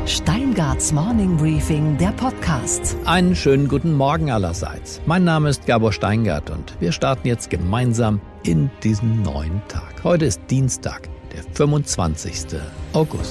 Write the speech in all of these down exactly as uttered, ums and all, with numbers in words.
Steingarts Morning Briefing, der Podcast. Einen schönen guten Morgen allerseits. Mein Name ist Gabor Steingart und wir starten jetzt gemeinsam in diesen neuen Tag. Heute ist Dienstag, der fünfundzwanzigsten August.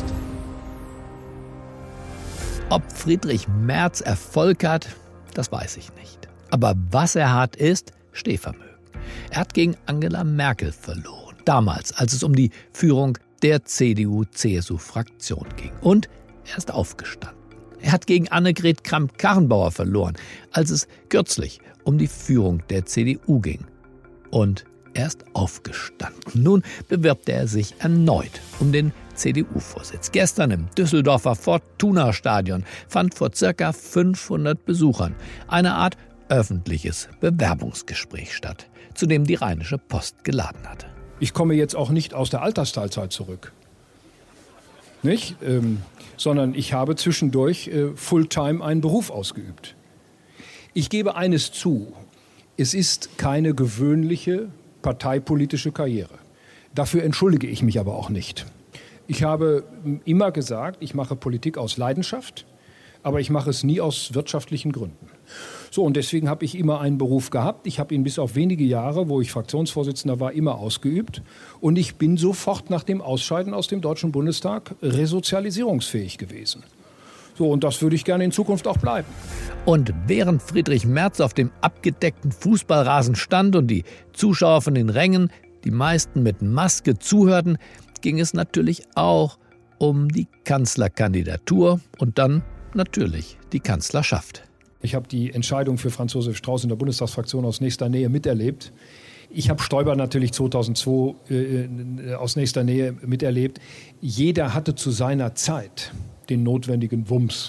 Ob Friedrich Merz Erfolg hat, das weiß ich nicht. Aber was er hat, ist Stehvermögen. Er hat gegen Angela Merkel verloren. Damals, als es um die Führung der C D U C S U-Fraktion ging. Und er ist aufgestanden. Er hat gegen Annegret Kramp-Karrenbauer verloren, als es kürzlich um die Führung der C D U ging. Und er ist aufgestanden. Nun bewirbt er sich erneut um den C D U-Vorsitz. Gestern im Düsseldorfer Fortuna-Stadion fand vor circa fünfhundert Besuchern eine Art öffentliches Bewerbungsgespräch statt, zu dem die Rheinische Post geladen hatte. Ich komme jetzt auch nicht aus der Altersteilzeit zurück. Nicht? Ähm, sondern ich habe zwischendurch äh, Fulltime einen Beruf ausgeübt. Ich gebe eines zu, es ist keine gewöhnliche parteipolitische Karriere. Dafür entschuldige ich mich aber auch nicht. Ich habe immer gesagt, ich mache Politik aus Leidenschaft, aber ich mache es nie aus wirtschaftlichen Gründen. So, und deswegen habe ich immer einen Beruf gehabt. Ich habe ihn bis auf wenige Jahre, wo ich Fraktionsvorsitzender war, immer ausgeübt. Und ich bin sofort nach dem Ausscheiden aus dem Deutschen Bundestag resozialisierungsfähig gewesen. So, und das würde ich gerne in Zukunft auch bleiben. Und während Friedrich Merz auf dem abgedeckten Fußballrasen stand und die Zuschauer von den Rängen, die meisten mit Maske, zuhörten, ging es natürlich auch um die Kanzlerkandidatur und dann natürlich die Kanzlerschaft. Ich habe die Entscheidung für Franz Josef Strauß in der Bundestagsfraktion aus nächster Nähe miterlebt. Ich habe Stoiber natürlich zweitausendzwei äh, aus nächster Nähe miterlebt. Jeder hatte zu seiner Zeit den notwendigen Wumms,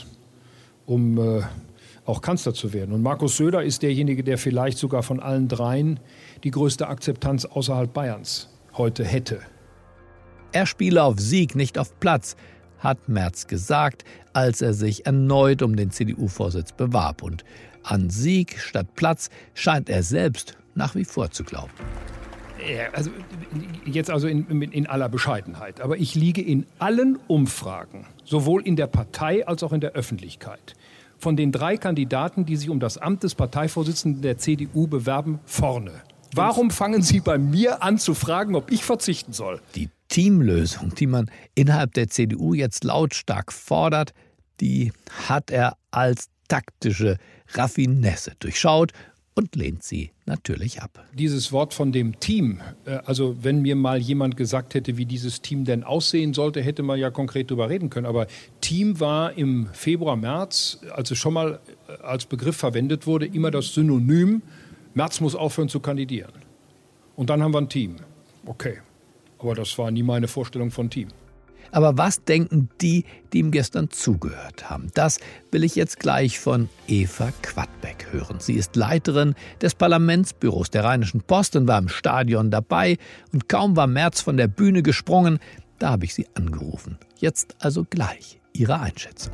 um äh, auch Kanzler zu werden. Und Markus Söder ist derjenige, der vielleicht sogar von allen dreien die größte Akzeptanz außerhalb Bayerns heute hätte. Er spiele auf Sieg, nicht auf Platz, hat Merz gesagt, als er sich erneut um den C D U-Vorsitz bewarb. Und an Sieg statt Platz scheint er selbst nach wie vor zu glauben. Ja, also jetzt also in, in aller Bescheidenheit. Aber ich liege in allen Umfragen, sowohl in der Partei als auch in der Öffentlichkeit, von den drei Kandidaten, die sich um das Amt des Parteivorsitzenden der C D U bewerben, vorne. Warum fangen Sie bei mir an zu fragen, ob ich verzichten soll? Die Teamlösung, die man innerhalb der C D U jetzt lautstark fordert, die hat er als taktische Raffinesse durchschaut und lehnt sie natürlich ab. Dieses Wort von dem Team, also wenn mir mal jemand gesagt hätte, wie dieses Team denn aussehen sollte, hätte man ja konkret drüber reden können. Aber Team war im Februar, März, als es schon mal als Begriff verwendet wurde, immer das Synonym, Merz muss aufhören zu kandidieren. Und dann haben wir ein Team. Okay, aber das war nie meine Vorstellung von Team. Aber was denken die, die ihm gestern zugehört haben? Das will ich jetzt gleich von Eva Quadbeck hören. Sie ist Leiterin des Parlamentsbüros der Rheinischen Post und war im Stadion dabei. Und kaum war Merz von der Bühne gesprungen, da habe ich sie angerufen. Jetzt also gleich ihre Einschätzung.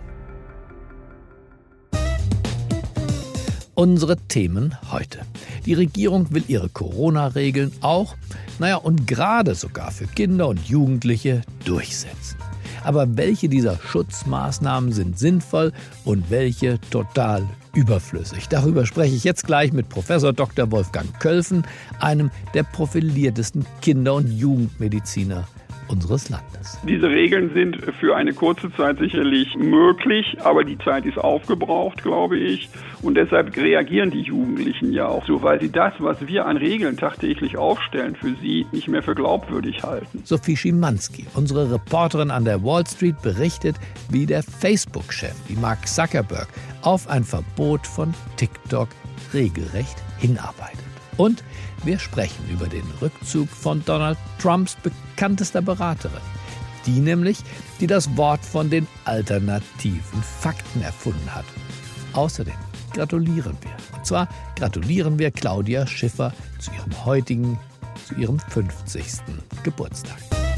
Unsere Themen heute. Die Regierung will ihre Corona-Regeln auch, naja, und gerade sogar für Kinder und Jugendliche durchsetzen. Aber welche dieser Schutzmaßnahmen sind sinnvoll und welche total überflüssig? Darüber spreche ich jetzt gleich mit Professor Doktor Wolfgang Kölfen, einem der profiliertesten Kinder- und Jugendmediziner unseres Landes. Diese Regeln sind für eine kurze Zeit sicherlich möglich, aber die Zeit ist aufgebraucht, glaube ich. Und deshalb reagieren die Jugendlichen ja auch so, weil sie das, was wir an Regeln tagtäglich aufstellen, für sie nicht mehr für glaubwürdig halten. Sophie Schimanski, unsere Reporterin an der Wall Street, berichtet, wie der Facebook-Chef, wie Mark Zuckerberg, auf ein Verbot von TikTok regelrecht hinarbeitet. Und wir sprechen über den Rückzug von Donald Trumps bekanntester Beraterin. Die nämlich, die das Wort von den alternativen Fakten erfunden hat. Außerdem gratulieren wir. Und zwar gratulieren wir Claudia Schiffer zu ihrem heutigen, zu ihrem fünfzigsten Geburtstag.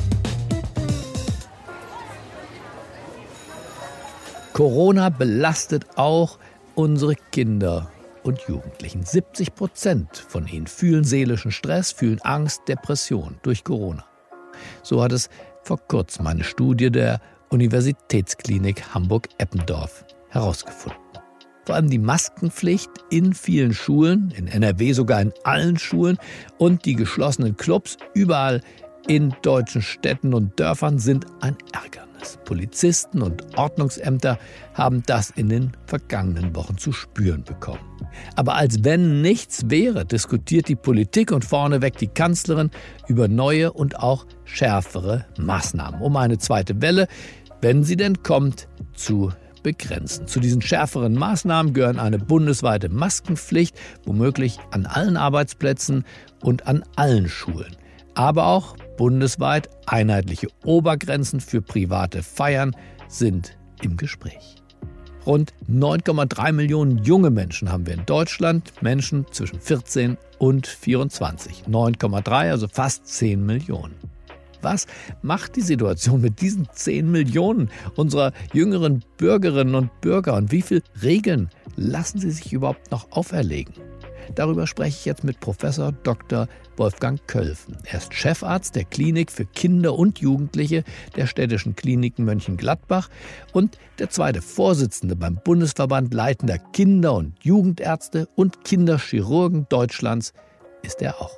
Corona belastet auch unsere Kinder und Jugendlichen. siebzig Prozent von ihnen fühlen seelischen Stress, fühlen Angst, Depression durch Corona. So hat es vor kurzem eine Studie der Universitätsklinik Hamburg-Eppendorf herausgefunden. Vor allem die Maskenpflicht in vielen Schulen, in N R W sogar in allen Schulen, und die geschlossenen Clubs überall in deutschen Städten und Dörfern sind ein Ärgernis. Polizisten und Ordnungsämter haben das in den vergangenen Wochen zu spüren bekommen. Aber als wenn nichts wäre, diskutiert die Politik und vorneweg die Kanzlerin über neue und auch schärfere Maßnahmen, um eine zweite Welle, wenn sie denn kommt, zu begrenzen. Zu diesen schärferen Maßnahmen gehören eine bundesweite Maskenpflicht, womöglich an allen Arbeitsplätzen und an allen Schulen. Aber auch bundesweit einheitliche Obergrenzen für private Feiern sind im Gespräch. Rund neun Komma drei Millionen junge Menschen haben wir in Deutschland, Menschen zwischen vierzehn und vierundzwanzig. neun Komma drei, also fast zehn Millionen. Was macht die Situation mit diesen zehn Millionen unserer jüngeren Bürgerinnen und Bürger? Und wie viele Regeln lassen sie sich überhaupt noch auferlegen? Darüber spreche ich jetzt mit Professor Doktor Wolfgang Kölfen. Er ist Chefarzt der Klinik für Kinder und Jugendliche der Städtischen Kliniken Mönchengladbach und der zweite Vorsitzende beim Bundesverband leitender Kinder- und Jugendärzte und Kinderchirurgen Deutschlands ist er auch.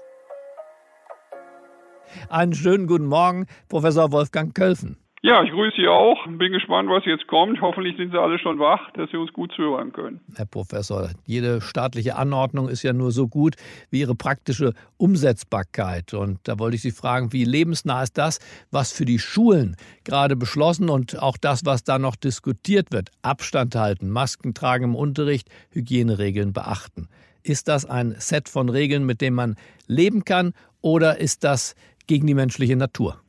Einen schönen guten Morgen, Professor Wolfgang Kölfen. Ja, ich grüße Sie auch. Bin gespannt, was jetzt kommt. Hoffentlich sind Sie alle schon wach, dass Sie uns gut zuhören können. Herr Professor, jede staatliche Anordnung ist ja nur so gut wie ihre praktische Umsetzbarkeit. Und da wollte ich Sie fragen, wie lebensnah ist das, was für die Schulen gerade beschlossen und auch das, was da noch diskutiert wird? Abstand halten, Masken tragen im Unterricht, Hygieneregeln beachten. Ist das ein Set von Regeln, mit dem man leben kann, oder ist das gegen die menschliche Natur?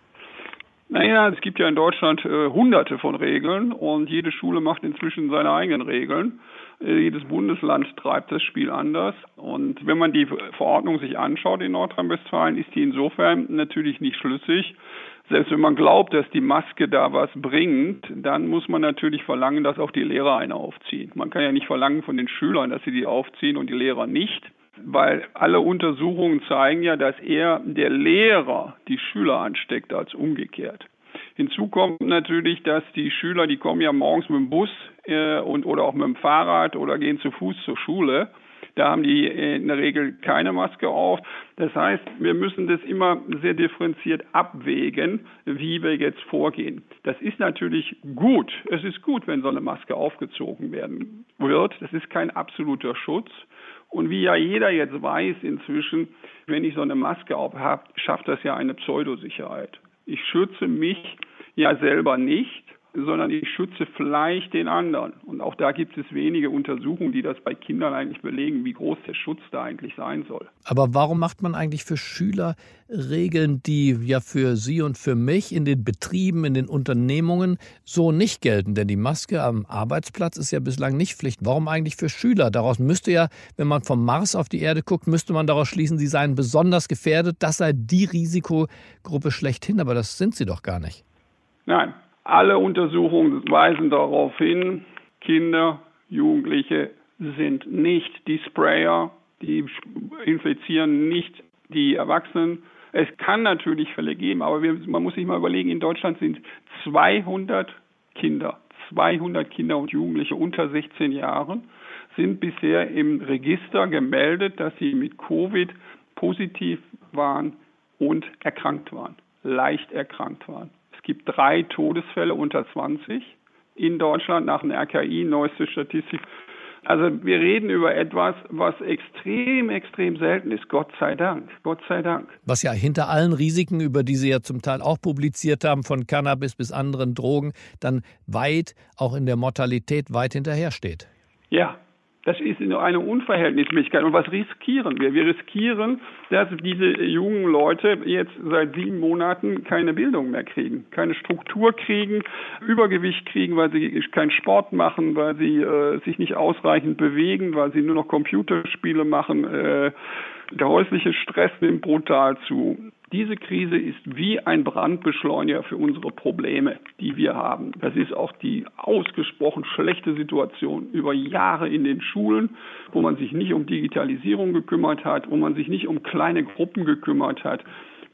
Naja, es gibt ja in Deutschland äh, hunderte von Regeln und jede Schule macht inzwischen seine eigenen Regeln. Äh, jedes Bundesland treibt das Spiel anders. Und wenn man die Verordnung sich anschaut in Nordrhein-Westfalen, ist die insofern natürlich nicht schlüssig. Selbst wenn man glaubt, dass die Maske da was bringt, dann muss man natürlich verlangen, dass auch die Lehrer eine aufziehen. Man kann ja nicht verlangen von den Schülern, dass sie die aufziehen und die Lehrer nicht. Weil alle Untersuchungen zeigen ja, dass eher der Lehrer die Schüler ansteckt als umgekehrt. Hinzu kommt natürlich, dass die Schüler, die kommen ja morgens mit dem Bus äh, und oder auch mit dem Fahrrad oder gehen zu Fuß zur Schule. Da haben die in der Regel keine Maske auf. Das heißt, wir müssen das immer sehr differenziert abwägen, wie wir jetzt vorgehen. Das ist natürlich gut. Es ist gut, wenn so eine Maske aufgezogen werden wird. Das ist kein absoluter Schutz. Und wie ja jeder jetzt weiß inzwischen, wenn ich so eine Maske auf habe, schafft das ja eine Pseudosicherheit. Ich schütze mich ja selber nicht, sondern ich schütze vielleicht den anderen. Und auch da gibt es wenige Untersuchungen, die das bei Kindern eigentlich belegen, wie groß der Schutz da eigentlich sein soll. Aber warum macht man eigentlich für Schüler Regeln, die ja für Sie und für mich in den Betrieben, in den Unternehmungen so nicht gelten? Denn die Maske am Arbeitsplatz ist ja bislang nicht Pflicht. Warum eigentlich für Schüler? Daraus müsste ja, wenn man vom Mars auf die Erde guckt, müsste man daraus schließen, sie seien besonders gefährdet. Das sei die Risikogruppe schlechthin. Aber das sind sie doch gar nicht. Nein. Alle Untersuchungen weisen darauf hin, Kinder, Jugendliche sind nicht die Sprayer, die infizieren nicht die Erwachsenen. Es kann natürlich Fälle geben, aber wir, man muss sich mal überlegen, in Deutschland sind zweihundert Kinder, zweihundert Kinder und Jugendliche unter sechzehn Jahren sind bisher im Register gemeldet, dass sie mit Covid positiv waren und erkrankt waren, leicht erkrankt waren. Es gibt drei Todesfälle unter zwanzig in Deutschland nach dem R K I, neueste Statistik. Also wir reden über etwas, was extrem, extrem selten ist. Gott sei Dank, Gott sei Dank. Was ja hinter allen Risiken, über die Sie ja zum Teil auch publiziert haben, von Cannabis bis anderen Drogen, dann weit, auch in der Mortalität, weit hinterher steht. Ja. Das ist eine Unverhältnismäßigkeit. Und was riskieren wir? Wir riskieren, dass diese jungen Leute jetzt seit sieben Monaten keine Bildung mehr kriegen, keine Struktur kriegen, Übergewicht kriegen, weil sie keinen Sport machen, weil sie äh, sich nicht ausreichend bewegen, weil sie nur noch Computerspiele machen. Äh, der häusliche Stress nimmt brutal zu. Diese Krise ist wie ein Brandbeschleuniger für unsere Probleme, die wir haben. Das ist auch die ausgesprochen schlechte Situation über Jahre in den Schulen, wo man sich nicht um Digitalisierung gekümmert hat, wo man sich nicht um kleine Gruppen gekümmert hat,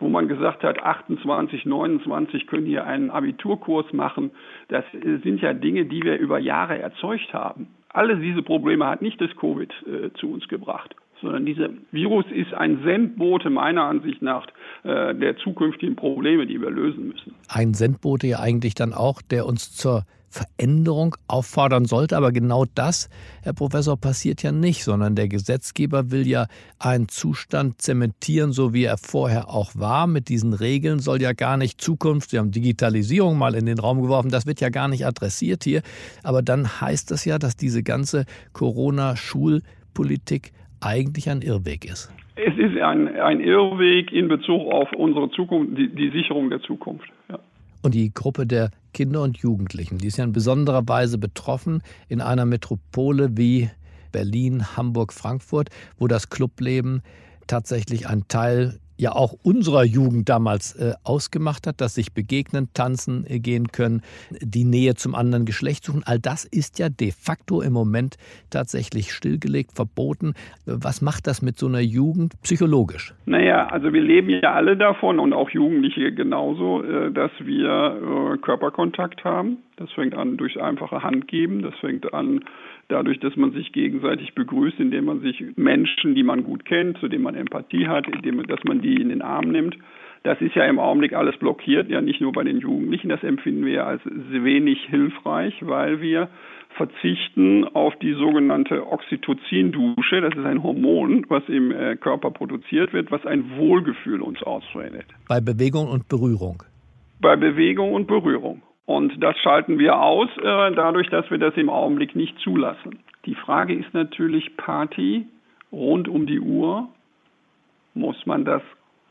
wo man gesagt hat, achtundzwanzig, neunundzwanzig können hier einen Abiturkurs machen. Das sind ja Dinge, die wir über Jahre erzeugt haben. Alle diese Probleme hat nicht das Covid äh, zu uns gebracht, sondern dieser Virus ist ein Sendbote meiner Ansicht nach äh, der zukünftigen Probleme, die wir lösen müssen. Ein Sendbote ja eigentlich dann auch, der uns zur Veränderung auffordern sollte. Aber genau das, Herr Professor, passiert ja nicht, sondern der Gesetzgeber will ja einen Zustand zementieren, so wie er vorher auch war. Mit diesen Regeln soll ja gar nicht Zukunft, Sie haben Digitalisierung mal in den Raum geworfen, das wird ja gar nicht adressiert hier. Aber dann heißt das ja, dass diese ganze Corona-Schulpolitik eigentlich ein Irrweg ist. Es ist ein, ein Irrweg in Bezug auf unsere Zukunft, die, die Sicherung der Zukunft. Ja. Und die Gruppe der Kinder und Jugendlichen, die ist ja in besonderer Weise betroffen in einer Metropole wie Berlin, Hamburg, Frankfurt, wo das Clubleben tatsächlich ein Teil ja auch unserer Jugend damals äh, ausgemacht hat, dass sich begegnen, tanzen äh, gehen können, die Nähe zum anderen Geschlecht suchen. All das ist ja de facto im Moment tatsächlich stillgelegt, verboten. Was macht das mit so einer Jugend psychologisch? Naja, also wir leben ja alle davon und auch Jugendliche genauso, äh, dass wir äh, Körperkontakt haben. Das fängt an durch einfache Handgeben, das fängt an dadurch, dass man sich gegenseitig begrüßt, indem man sich Menschen, die man gut kennt, zu denen man Empathie hat, indem dass man die in den Arm nimmt. Das ist ja im Augenblick alles blockiert, ja nicht nur bei den Jugendlichen. Das empfinden wir als wenig hilfreich, weil wir verzichten auf die sogenannte Oxytocin-Dusche. Das ist ein Hormon, was im äh, Körper produziert wird, was ein Wohlgefühl uns ausredet. Bei Bewegung und Berührung? Bei Bewegung und Berührung. Und das schalten wir aus, äh, dadurch, dass wir das im Augenblick nicht zulassen. Die Frage ist natürlich Party rund um die Uhr. Muss man das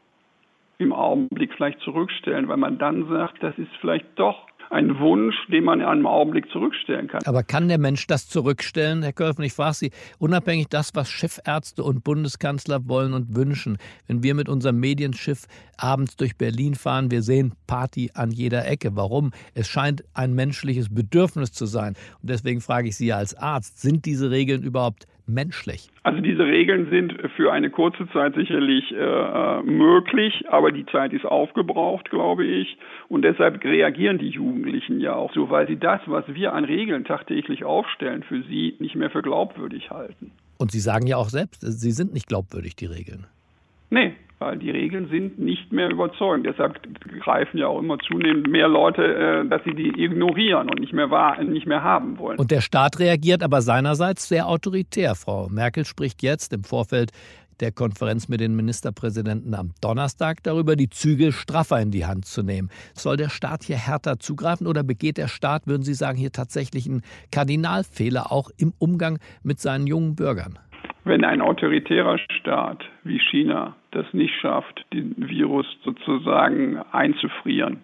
im Augenblick vielleicht zurückstellen, weil man dann sagt, das ist vielleicht doch ein Wunsch, den man in einem Augenblick zurückstellen kann. Aber kann der Mensch das zurückstellen, Herr Kölfen? Ich frage Sie, unabhängig das, was Chefärzte und Bundeskanzler wollen und wünschen, wenn wir mit unserem Medienschiff abends durch Berlin fahren, wir sehen Party an jeder Ecke. Warum? Es scheint ein menschliches Bedürfnis zu sein. Und deswegen frage ich Sie als Arzt, sind diese Regeln überhaupt menschlich? Also diese Regeln sind für eine kurze Zeit sicherlich äh, möglich, aber die Zeit ist aufgebraucht, glaube ich. Und deshalb reagieren die Jugendlichen ja auch so, weil sie das, was wir an Regeln tagtäglich aufstellen, für sie nicht mehr für glaubwürdig halten. Und Sie sagen ja auch selbst, sie sind nicht glaubwürdig, die Regeln. Nee, weil die Regeln sind nicht mehr überzeugend. Deshalb greifen ja auch immer zunehmend mehr Leute, äh, dass sie die ignorieren und nicht mehr wahr, nicht mehr haben wollen. Und der Staat reagiert aber seinerseits sehr autoritär. Frau Merkel spricht jetzt im Vorfeld der Konferenz mit den Ministerpräsidenten am Donnerstag darüber, die Zügel straffer in die Hand zu nehmen. Soll der Staat hier härter zugreifen oder begeht der Staat, würden Sie sagen, hier tatsächlich einen Kardinalfehler auch im Umgang mit seinen jungen Bürgern? Wenn ein autoritärer Staat wie China das nicht schafft, den Virus sozusagen einzufrieren,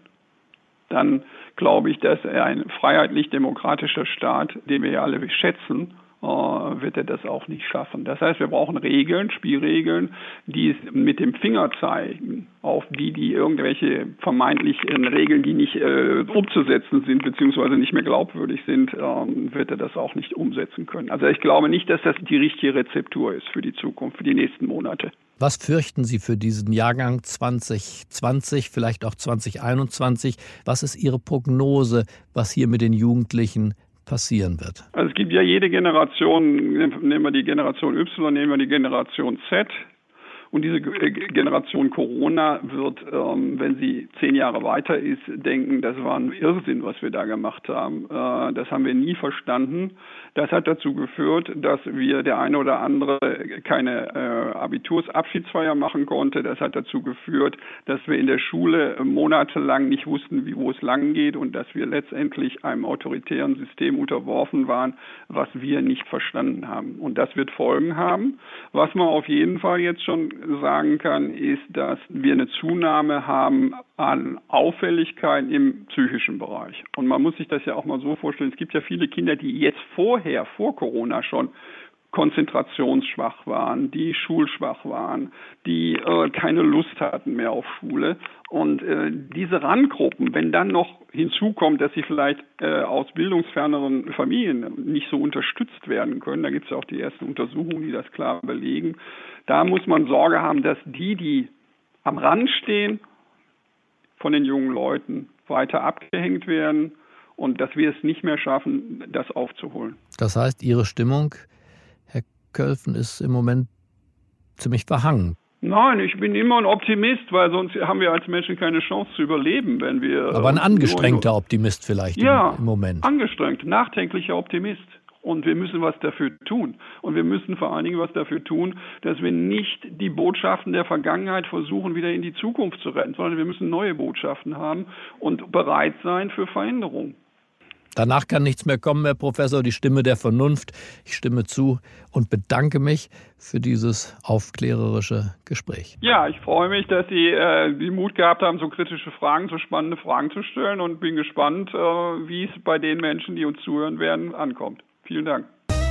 dann glaube ich, dass er ein freiheitlich-demokratischer Staat, den wir ja alle schätzen, wird er das auch nicht schaffen. Das heißt, wir brauchen Regeln, Spielregeln, die es mit dem Finger zeigen, auf die, die irgendwelche vermeintlichen Regeln, die nicht äh, umzusetzen sind, beziehungsweise nicht mehr glaubwürdig sind, ähm, wird er das auch nicht umsetzen können. Also ich glaube nicht, dass das die richtige Rezeptur ist für die Zukunft, für die nächsten Monate. Was fürchten Sie für diesen Jahrgang zwanzig zwanzig, vielleicht auch zwanzig einundzwanzig? Was ist Ihre Prognose, was hier mit den Jugendlichen passieren wird? Also es gibt ja jede Generation, nehmen wir die Generation Y, nehmen wir die Generation Z. Und diese Generation Corona wird, ähm, wenn sie zehn Jahre weiter ist, denken, das war ein Irrsinn, was wir da gemacht haben. Äh, das haben wir nie verstanden. Das hat dazu geführt, dass wir der eine oder andere keine äh, Abitursabschiedsfeier machen konnte. Das hat dazu geführt, dass wir in der Schule monatelang nicht wussten, wie, wo es lang geht und dass wir letztendlich einem autoritären System unterworfen waren, was wir nicht verstanden haben. Und das wird Folgen haben. Was man auf jeden Fall jetzt schon sagen kann, ist, dass wir eine Zunahme haben an Auffälligkeiten im psychischen Bereich. Und man muss sich das ja auch mal so vorstellen, es gibt ja viele Kinder, die jetzt vorher, vor Corona schon konzentrationsschwach waren, die schulschwach waren, die äh, keine Lust hatten mehr auf Schule. Und äh, diese Randgruppen, wenn dann noch hinzukommt, dass sie vielleicht äh, aus bildungsferneren Familien nicht so unterstützt werden können, da gibt es ja auch die ersten Untersuchungen, die das klar belegen, da muss man Sorge haben, dass die, die am Rand stehen, von den jungen Leuten weiter abgehängt werden und dass wir es nicht mehr schaffen, das aufzuholen. Das heißt, Ihre Stimmung, Herr Kölfen, ist im Moment ziemlich verhangen. Nein, ich bin immer ein Optimist, weil sonst haben wir als Menschen keine Chance zu überleben, wenn wir... Aber ein angestrengter Optimist vielleicht ja, im, im Moment. Angestrengt, nachdenklicher Optimist. Und wir müssen was dafür tun. Und wir müssen vor allen Dingen was dafür tun, dass wir nicht die Botschaften der Vergangenheit versuchen, wieder in die Zukunft zu retten, sondern wir müssen neue Botschaften haben und bereit sein für Veränderung. Danach kann nichts mehr kommen, Herr Professor, die Stimme der Vernunft. Ich stimme zu und bedanke mich für dieses aufklärerische Gespräch. Ja, ich freue mich, dass Sie äh, den Mut gehabt haben, so kritische Fragen, so spannende Fragen zu stellen und bin gespannt, äh, wie es bei den Menschen, die uns zuhören werden, ankommt. Vielen Dank.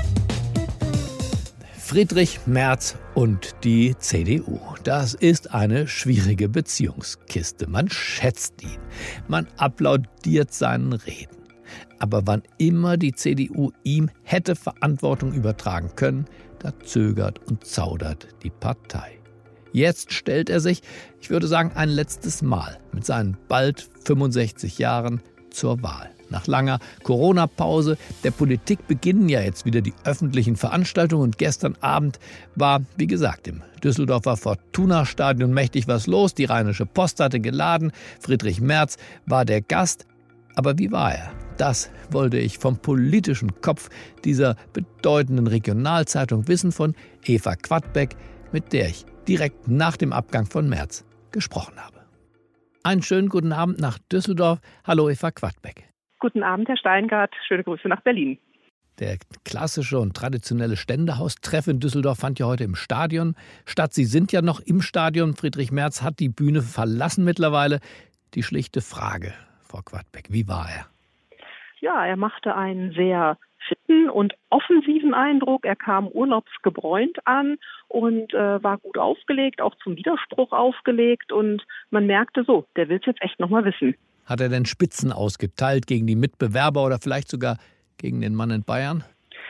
Friedrich Merz und die C D U. Das ist eine schwierige Beziehungskiste. Man schätzt ihn, man applaudiert seinen Reden. Aber wann immer die C D U ihm hätte Verantwortung übertragen können, da zögert und zaudert die Partei. Jetzt stellt er sich, ich würde sagen, ein letztes Mal mit seinen bald fünfundsechzig Jahren zur Wahl. Nach langer Corona-Pause der Politik beginnen ja jetzt wieder die öffentlichen Veranstaltungen. Und gestern Abend war, wie gesagt, im Düsseldorfer Fortuna-Stadion mächtig was los. Die Rheinische Post hatte geladen. Friedrich Merz war der Gast. Aber wie war er? Das wollte ich vom politischen Kopf dieser bedeutenden Regionalzeitung wissen, von Eva Quadbeck, mit der ich direkt nach dem Abgang von Merz gesprochen habe. Einen schönen guten Abend nach Düsseldorf. Hallo Eva Quadbeck. Guten Abend, Herr Steingart. Schöne Grüße nach Berlin. Der klassische und traditionelle Ständehaustreff in Düsseldorf fand ja heute im Stadion statt. Sie sind ja noch im Stadion. Friedrich Merz hat die Bühne verlassen mittlerweile. Die schlichte Frage, Frau Quadbeck, wie war er? Ja, er machte einen sehr fitten und offensiven Eindruck. Er kam urlaubsgebräunt an und äh, war gut aufgelegt, auch zum Widerspruch aufgelegt. Und man merkte so, der will es jetzt echt nochmal wissen. Hat er denn Spitzen ausgeteilt gegen die Mitbewerber oder vielleicht sogar gegen den Mann in Bayern?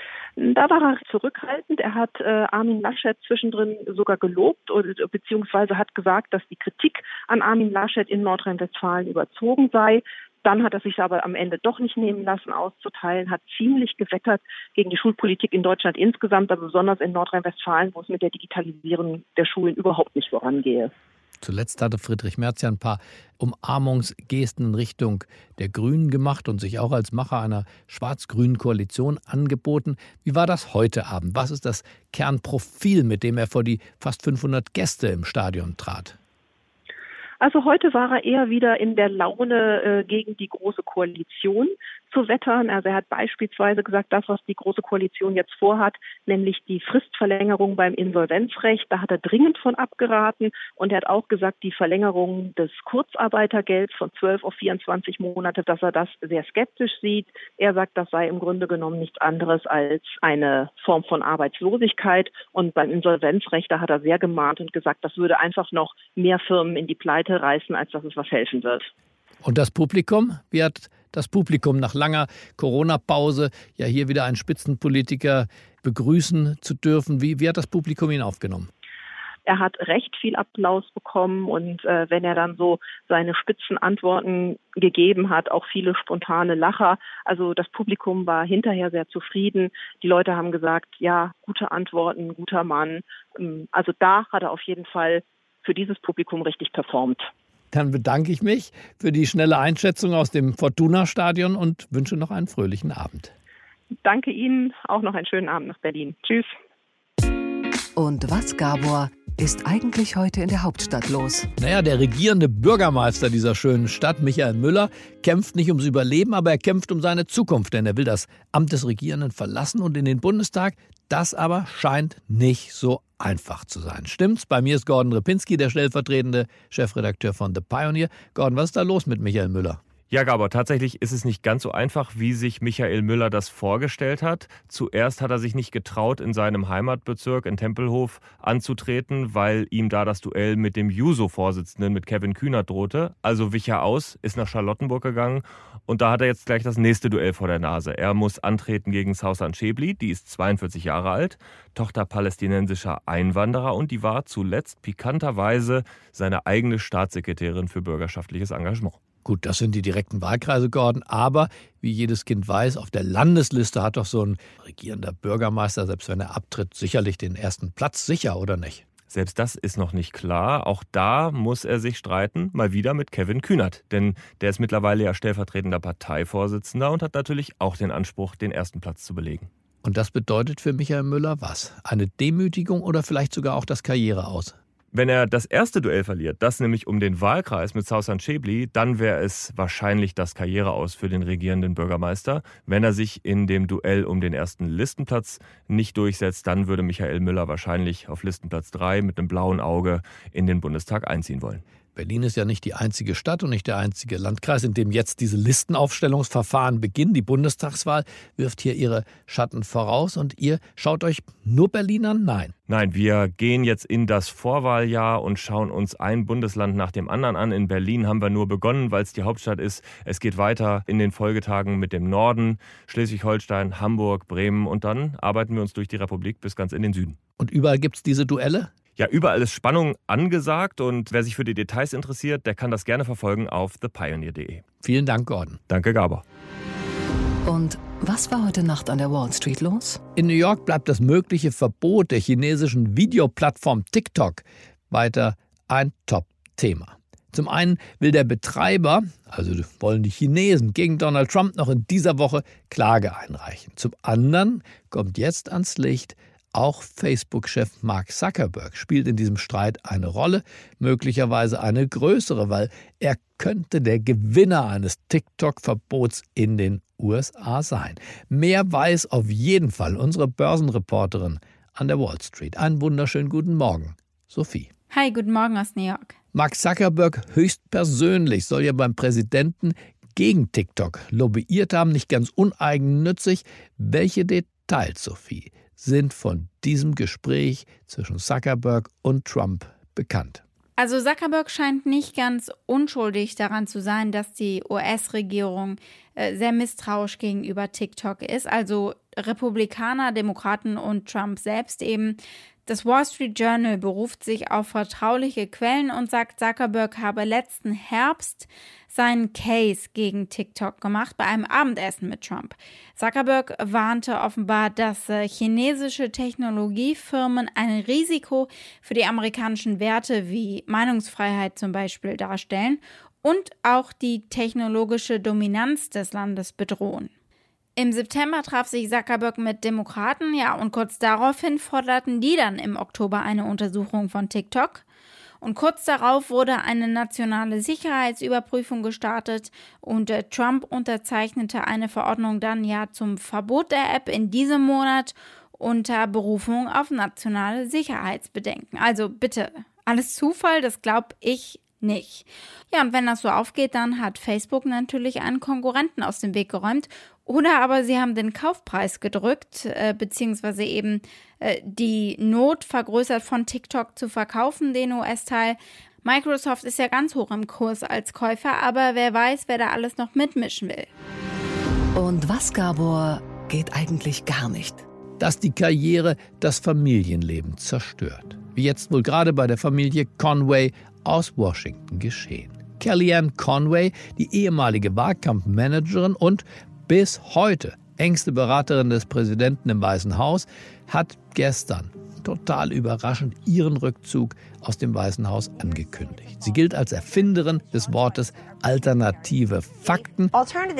Da war er zurückhaltend. Er hat äh, Armin Laschet zwischendrin sogar gelobt oder, beziehungsweise hat gesagt, dass die Kritik an Armin Laschet in Nordrhein-Westfalen überzogen sei. Dann hat er sich aber am Ende doch nicht nehmen lassen, auszuteilen, hat ziemlich gewettert gegen die Schulpolitik in Deutschland insgesamt, aber besonders in Nordrhein-Westfalen, wo es mit der Digitalisierung der Schulen überhaupt nicht vorangehe. Zuletzt hatte Friedrich Merz ja ein paar Umarmungsgesten in Richtung der Grünen gemacht und sich auch als Macher einer schwarz-grünen Koalition angeboten. Wie war das heute Abend? Was ist das Kernprofil, mit dem er vor die fast fünfhundert Gäste im Stadion trat? Also heute war er eher wieder in der Laune äh, gegen die Große Koalition zu wettern. Also er hat beispielsweise gesagt, das, was die Große Koalition jetzt vorhat, nämlich die Fristverlängerung beim Insolvenzrecht, da hat er dringend von abgeraten. Und er hat auch gesagt, die Verlängerung des Kurzarbeitergelds von zwölf auf vierundzwanzig Monate, dass er das sehr skeptisch sieht. Er sagt, das sei im Grunde genommen nichts anderes als eine Form von Arbeitslosigkeit. Und beim Insolvenzrecht, da hat er sehr gemahnt und gesagt, das würde einfach noch mehr Firmen in die Pleite reißen, als dass es was helfen wird. Und das Publikum? Wie hat das Publikum nach langer Corona-Pause ja hier wieder einen Spitzenpolitiker begrüßen zu dürfen? Wie, wie hat das Publikum ihn aufgenommen? Er hat recht viel Applaus bekommen und äh, wenn er dann so seine Spitzenantworten gegeben hat, auch viele spontane Lacher. Also das Publikum war hinterher sehr zufrieden. Die Leute haben gesagt, ja, gute Antworten, guter Mann. Also da hat er auf jeden Fall für dieses Publikum richtig performt. Dann bedanke ich mich für die schnelle Einschätzung aus dem Fortuna-Stadion und wünsche noch einen fröhlichen Abend. Danke Ihnen, auch noch einen schönen Abend nach Berlin. Tschüss. Und was, Gabor, ist eigentlich heute in der Hauptstadt los? Naja, der regierende Bürgermeister dieser schönen Stadt, Michael Müller, kämpft nicht ums Überleben, aber er kämpft um seine Zukunft. Denn er will das Amt des Regierenden verlassen und in den Bundestag. Das aber scheint nicht so einfach zu sein. Stimmt's? Bei mir ist Gordon Repinski, der stellvertretende Chefredakteur von The Pioneer. Gordon, was ist da los mit Michael Müller? Ja, Gabor, tatsächlich ist es nicht ganz so einfach, wie sich Michael Müller das vorgestellt hat. Zuerst hat er sich nicht getraut, in seinem Heimatbezirk in Tempelhof anzutreten, weil ihm da das Duell mit dem Juso-Vorsitzenden, mit Kevin Kühnert, drohte. Also wich er aus, ist nach Charlottenburg gegangen und da hat er jetzt gleich das nächste Duell vor der Nase. Er muss antreten gegen Sausan Schäbli, die ist zweiundvierzig Jahre alt, Tochter palästinensischer Einwanderer und die war zuletzt pikanterweise seine eigene Staatssekretärin für bürgerschaftliches Engagement. Gut, das sind die direkten Wahlkreise, Gordon. Aber wie jedes Kind weiß, auf der Landesliste hat doch so ein regierender Bürgermeister, selbst wenn er abtritt, sicherlich den ersten Platz. Sicher, oder nicht? Selbst das ist noch nicht klar. Auch da muss er sich streiten, mal wieder mit Kevin Kühnert. Denn der ist mittlerweile ja stellvertretender Parteivorsitzender und hat natürlich auch den Anspruch, den ersten Platz zu belegen. Und das bedeutet für Michael Müller was? Eine Demütigung oder vielleicht sogar auch das Karriereaus? Wenn er das erste Duell verliert, das nämlich um den Wahlkreis mit Sausan Schäbli, dann wäre es wahrscheinlich das Karriereaus für den regierenden Bürgermeister. Wenn er sich in dem Duell um den ersten Listenplatz nicht durchsetzt, dann würde Michael Müller wahrscheinlich auf Listenplatz drei mit einem blauen Auge in den Bundestag einziehen wollen. Berlin ist ja nicht die einzige Stadt und nicht der einzige Landkreis, in dem jetzt diese Listenaufstellungsverfahren beginnen. Die Bundestagswahl wirft hier ihre Schatten voraus und ihr schaut euch nur Berlin an? Nein. Nein, wir gehen jetzt in das Vorwahljahr und schauen uns ein Bundesland nach dem anderen an. In Berlin haben wir nur begonnen, weil es die Hauptstadt ist. Es geht weiter in den Folgetagen mit dem Norden, Schleswig-Holstein, Hamburg, Bremen und dann arbeiten wir uns durch die Republik bis ganz in den Süden. Und überall gibt es diese Duelle? Ja, überall ist Spannung angesagt und wer sich für die Details interessiert, der kann das gerne verfolgen auf the pioneer punkt de. Vielen Dank, Gordon. Danke, Gabor. Und was war heute Nacht an der Wall Street los? In New York bleibt das mögliche Verbot der chinesischen Videoplattform TikTok weiter ein Top-Thema. Zum einen will der Betreiber, also wollen die Chinesen, gegen Donald Trump noch in dieser Woche Klage einreichen. Zum anderen kommt jetzt ans Licht, auch Facebook-Chef Mark Zuckerberg spielt in diesem Streit eine Rolle, möglicherweise eine größere, weil er könnte der Gewinner eines TikTok-Verbots in den U S A sein. Mehr weiß auf jeden Fall unsere Börsenreporterin an der Wall Street. Einen wunderschönen guten Morgen, Sophie. Hi, guten Morgen aus New York. Mark Zuckerberg höchstpersönlich soll ja beim Präsidenten gegen TikTok lobbyiert haben, nicht ganz uneigennützig. Welche Details, Sophie, sind von diesem Gespräch zwischen Zuckerberg und Trump bekannt? Also Zuckerberg scheint nicht ganz unschuldig daran zu sein, dass die U S-Regierung äh, sehr misstrauisch gegenüber TikTok ist. Also Republikaner, Demokraten und Trump selbst eben. Das Wall Street Journal beruft sich auf vertrauliche Quellen und sagt, Zuckerberg habe letzten Herbst seinen Case gegen TikTok gemacht bei einem Abendessen mit Trump. Zuckerberg warnte offenbar, dass äh, chinesische Technologiefirmen ein Risiko für die amerikanischen Werte wie Meinungsfreiheit zum Beispiel darstellen und auch die technologische Dominanz des Landes bedrohen. Im September traf sich Zuckerberg mit Demokraten, ja, und kurz daraufhin forderten die dann im Oktober eine Untersuchung von TikTok. Und kurz darauf wurde eine nationale Sicherheitsüberprüfung gestartet und äh, Trump unterzeichnete eine Verordnung dann ja zum Verbot der App in diesem Monat unter Berufung auf nationale Sicherheitsbedenken. Also bitte, alles Zufall, das glaube ich nicht. Ja, und wenn das so aufgeht, dann hat Facebook natürlich einen Konkurrenten aus dem Weg geräumt. Oder aber sie haben den Kaufpreis gedrückt, äh, beziehungsweise eben äh, die Not vergrößert von TikTok zu verkaufen, den U S-Teil. Microsoft ist ja ganz hoch im Kurs als Käufer, aber wer weiß, wer da alles noch mitmischen will. Und was, Gabor, geht eigentlich gar nicht? Dass die Karriere das Familienleben zerstört. Wie jetzt wohl gerade bei der Familie Conway aus Washington geschehen. Kellyanne Conway, die ehemalige Wahlkampfmanagerin und bis heute engste Beraterin des Präsidenten im Weißen Haus, hat gestern total überraschend ihren Rückzug aus dem Weißen Haus angekündigt. Sie gilt als Erfinderin des Wortes alternative Fakten,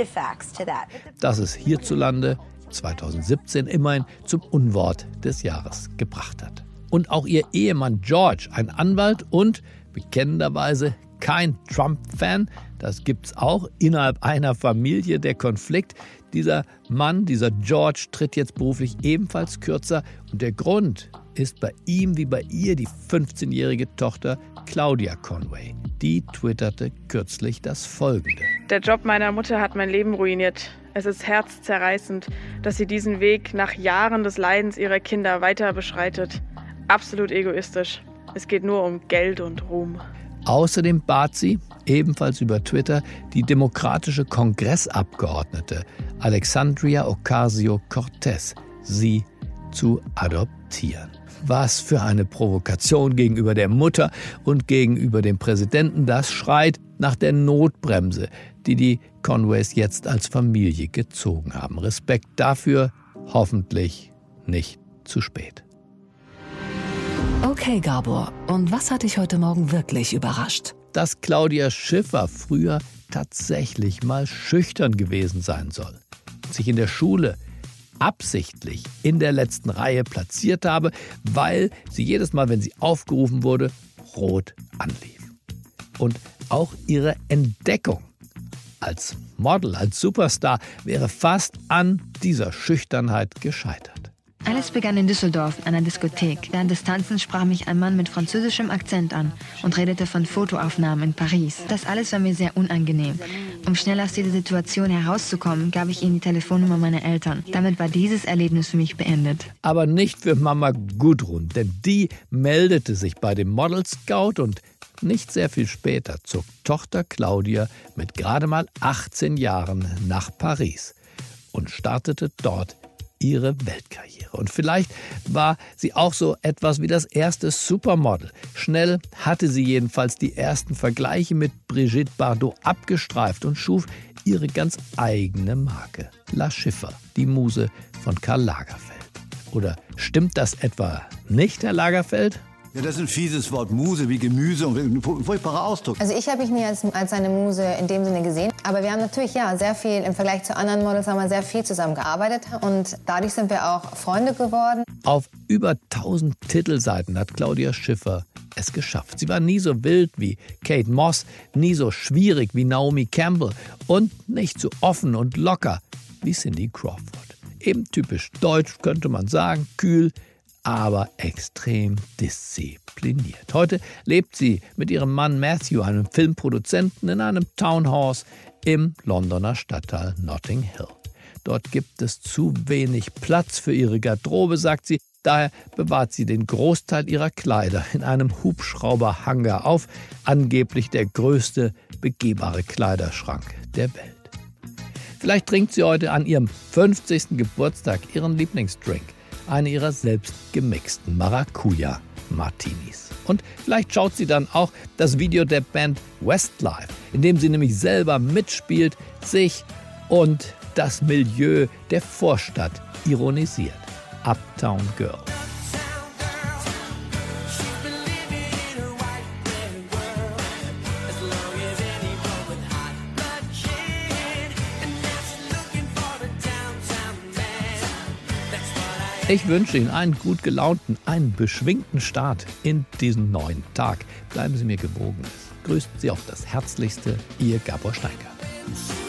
das es hierzulande zweitausendsiebzehn immerhin zum Unwort des Jahres gebracht hat. Und auch ihr Ehemann George, ein Anwalt und bekennenderweise kein Trump-Fan, das gibt's auch innerhalb einer Familie, der Konflikt. Dieser Mann, dieser George, tritt jetzt beruflich ebenfalls kürzer. Und der Grund ist bei ihm wie bei ihr die fünfzehnjährige Tochter Claudia Conway. Die twitterte kürzlich das Folgende. Der Job meiner Mutter hat mein Leben ruiniert. Es ist herzzerreißend, dass sie diesen Weg nach Jahren des Leidens ihrer Kinder weiter beschreitet. Absolut egoistisch. Es geht nur um Geld und Ruhm. Außerdem bat sie, ebenfalls über Twitter, die demokratische Kongressabgeordnete Alexandria Ocasio-Cortez, sie zu adoptieren. Was für eine Provokation gegenüber der Mutter und gegenüber dem Präsidenten. Das schreit nach der Notbremse, die die Conways jetzt als Familie gezogen haben. Respekt dafür, hoffentlich nicht zu spät. Okay, Gabor, und was hat dich heute Morgen wirklich überrascht? Dass Claudia Schiffer früher tatsächlich mal schüchtern gewesen sein soll. Sich in der Schule absichtlich in der letzten Reihe platziert habe, weil sie jedes Mal, wenn sie aufgerufen wurde, rot anlief. Und auch ihre Entdeckung als Model, als Superstar wäre fast an dieser Schüchternheit gescheitert. Alles begann in Düsseldorf, einer Diskothek. Während des Tanzens sprach mich ein Mann mit französischem Akzent an und redete von Fotoaufnahmen in Paris. Das alles war mir sehr unangenehm. Um schnell aus dieser Situation herauszukommen, gab ich ihm die Telefonnummer meiner Eltern. Damit war dieses Erlebnis für mich beendet. Aber nicht für Mama Gudrun, denn die meldete sich bei dem Model Scout und nicht sehr viel später zog Tochter Claudia mit gerade mal achtzehn Jahren nach Paris und startete dort ihre Weltkarriere. Und vielleicht war sie auch so etwas wie das erste Supermodel. Schnell hatte sie jedenfalls die ersten Vergleiche mit Brigitte Bardot abgestreift und schuf ihre ganz eigene Marke. La Schiffer, die Muse von Karl Lagerfeld. Oder stimmt das etwa nicht, Herr Lagerfeld? Ja, das ist ein fieses Wort. Muse wie Gemüse und ein furchtbarer Ausdruck. Also ich habe mich nie als, als eine Muse in dem Sinne gesehen. Aber wir haben natürlich ja sehr viel, im Vergleich zu anderen Models haben wir sehr viel zusammengearbeitet. Und dadurch sind wir auch Freunde geworden. Auf über tausend Titelseiten hat Claudia Schiffer es geschafft. Sie war nie so wild wie Kate Moss, nie so schwierig wie Naomi Campbell und nicht so offen und locker wie Cindy Crawford. Eben typisch deutsch, könnte man sagen, kühl, aber extrem diszipliniert. Heute lebt sie mit ihrem Mann Matthew, einem Filmproduzenten, in einem Townhouse im Londoner Stadtteil Notting Hill. Dort gibt es zu wenig Platz für ihre Garderobe, sagt sie. Daher bewahrt sie den Großteil ihrer Kleider in einem Hubschrauberhangar auf, angeblich der größte begehbare Kleiderschrank der Welt. Vielleicht trinkt sie heute an ihrem fünfzigsten Geburtstag ihren Lieblingsdrink, eine ihrer selbst gemixten Maracuja-Martinis. Und vielleicht schaut sie dann auch das Video der Band Westlife, in dem sie nämlich selber mitspielt, sich und das Milieu der Vorstadt ironisiert. Uptown Girl. Ich wünsche Ihnen einen gut gelaunten, einen beschwingten Start in diesen neuen Tag. Bleiben Sie mir gewogen. Grüßt Sie auf das Herzlichste, Ihr Gabor Steingart.